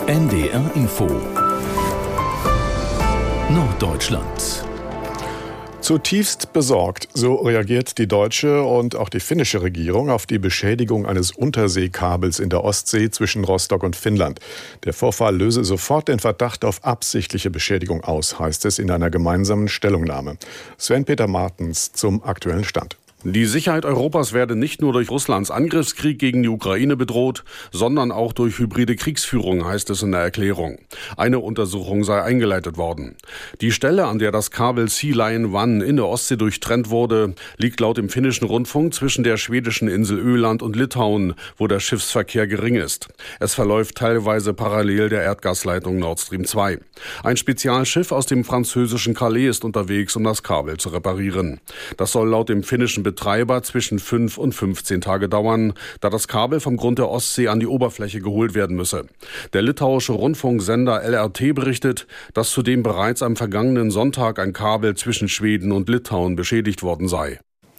NDR Info Norddeutschland. Zutiefst besorgt, so reagiert die deutsche und auch die finnische Regierung auf die Beschädigung eines Unterseekabels in der Ostsee zwischen Rostock und Finnland. Der Vorfall löse sofort den Verdacht auf absichtliche Beschädigung aus, heißt es in einer gemeinsamen Stellungnahme. Sven-Peter Martens zum aktuellen Stand. Die Sicherheit Europas werde nicht nur durch Russlands Angriffskrieg gegen die Ukraine bedroht, sondern auch durch hybride Kriegsführung, heißt es in der Erklärung. Eine Untersuchung sei eingeleitet worden. Die Stelle, an der das Kabel Sea Lion 1 in der Ostsee durchtrennt wurde, liegt laut dem finnischen Rundfunk zwischen der schwedischen Insel Öland und Litauen, wo der Schiffsverkehr gering ist. Es verläuft teilweise parallel der Erdgasleitung Nord Stream 2. Ein Spezialschiff aus dem französischen Calais ist unterwegs, um das Kabel zu reparieren. Das soll laut dem finnischen Betreiber zwischen 5 und 15 Tage dauern, da das Kabel vom Grund der Ostsee an die Oberfläche geholt werden müsse. Der litauische Rundfunksender LRT berichtet, dass zudem bereits am vergangenen Sonntag ein Kabel zwischen Schweden und Litauen beschädigt worden sei.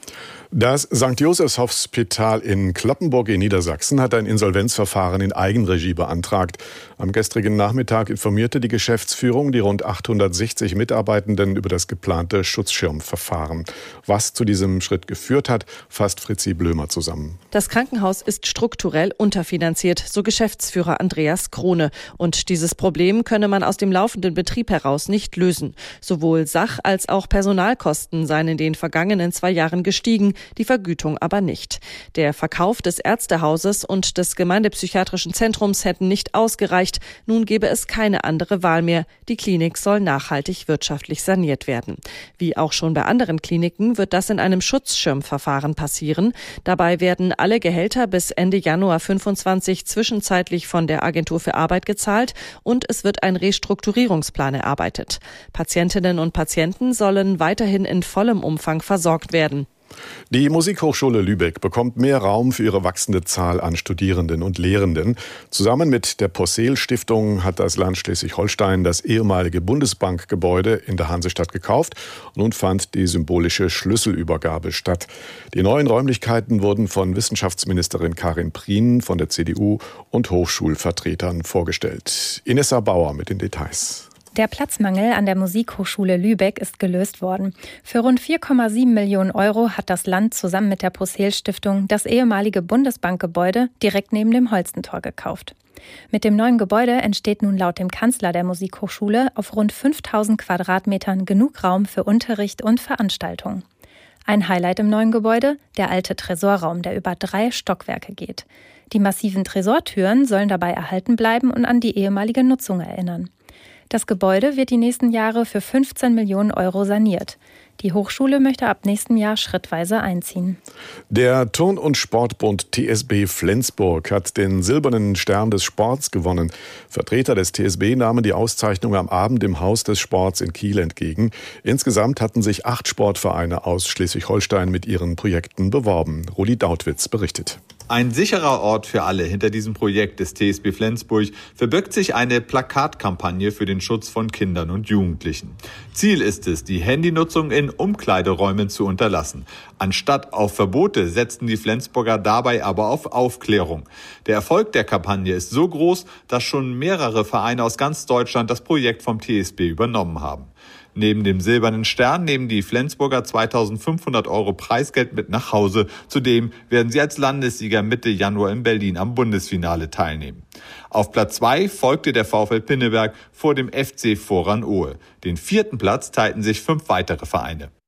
Das St. Josephs Hospital in Cloppenburg in Niedersachsen hat ein Insolvenzverfahren in Eigenregie beantragt. Am gestrigen Nachmittag informierte die Geschäftsführung die rund 860 Mitarbeitenden über das geplante Schutzschirmverfahren. Was zu diesem Schritt geführt hat, fasst Fritzi Blömer zusammen. Das Krankenhaus ist strukturell unterfinanziert, so Geschäftsführer Andreas Krone. Und dieses Problem könne man aus dem laufenden Betrieb heraus nicht lösen. Sowohl Sach- als auch Personalkosten seien in den vergangenen 2 Jahren gestiegen, die Vergütung aber nicht. Der Verkauf des Ärztehauses und des Gemeindepsychiatrischen Zentrums hätten nicht ausgereicht. Nun gebe es keine andere Wahl mehr. Die Klinik soll nachhaltig wirtschaftlich saniert werden. Wie auch schon bei anderen Kliniken wird das in einem Schutzschirmverfahren passieren. Dabei werden alle Gehälter bis Ende Januar 2025 zwischenzeitlich von der Agentur für Arbeit gezahlt und es wird ein Restrukturierungsplan erarbeitet. Patientinnen und Patienten sollen weiterhin in vollem Umfang versorgt werden. Die Musikhochschule Lübeck bekommt mehr Raum für ihre wachsende Zahl an Studierenden und Lehrenden. Zusammen mit der Possehl-Stiftung hat das Land Schleswig-Holstein das ehemalige Bundesbankgebäude in der Hansestadt gekauft. Nun fand die symbolische Schlüsselübergabe statt. Die neuen Räumlichkeiten wurden von Wissenschaftsministerin Karin Prien von der CDU und Hochschulvertretern vorgestellt. Inessa Bauer mit den Details. Der Platzmangel an der Musikhochschule Lübeck ist gelöst worden. Für rund 4,7 Millionen Euro hat das Land zusammen mit der Possehl-Stiftung das ehemalige Bundesbankgebäude direkt neben dem Holstentor gekauft. Mit dem neuen Gebäude entsteht nun laut dem Kanzler der Musikhochschule auf rund 5000 Quadratmetern genug Raum für Unterricht und Veranstaltungen. Ein Highlight im neuen Gebäude, der alte Tresorraum, der über 3 Stockwerke geht. Die massiven Tresortüren sollen dabei erhalten bleiben und an die ehemalige Nutzung erinnern. Das Gebäude wird die nächsten Jahre für 15 Millionen Euro saniert. Die Hochschule möchte ab nächstem Jahr schrittweise einziehen. Der Turn- und Sportbund TSB Flensburg hat den Silbernen Stern des Sports gewonnen. Vertreter des TSB nahmen die Auszeichnung am Abend im Haus des Sports in Kiel entgegen. Insgesamt hatten sich 8 Sportvereine aus Schleswig-Holstein mit ihren Projekten beworben. Rudi Dautwitz berichtet. Ein sicherer Ort für alle. Hinter diesem Projekt des TSB Flensburg verbirgt sich eine Plakatkampagne für den Schutz von Kindern und Jugendlichen. Ziel ist es, die Handynutzung in Umkleideräumen zu unterlassen. Anstatt auf Verbote setzten die Flensburger dabei aber auf Aufklärung. Der Erfolg der Kampagne ist so groß, dass schon mehrere Vereine aus ganz Deutschland das Projekt vom TSB übernommen haben. Neben dem Silbernen Stern nehmen die Flensburger 2.500 Euro Preisgeld mit nach Hause. Zudem werden sie als Landessieger Mitte Januar in Berlin am Bundesfinale teilnehmen. Auf Platz 2 folgte der VfL Pinneberg vor dem FC Vorran-Ohe. Den 4. Platz teilten sich 5 weitere Vereine.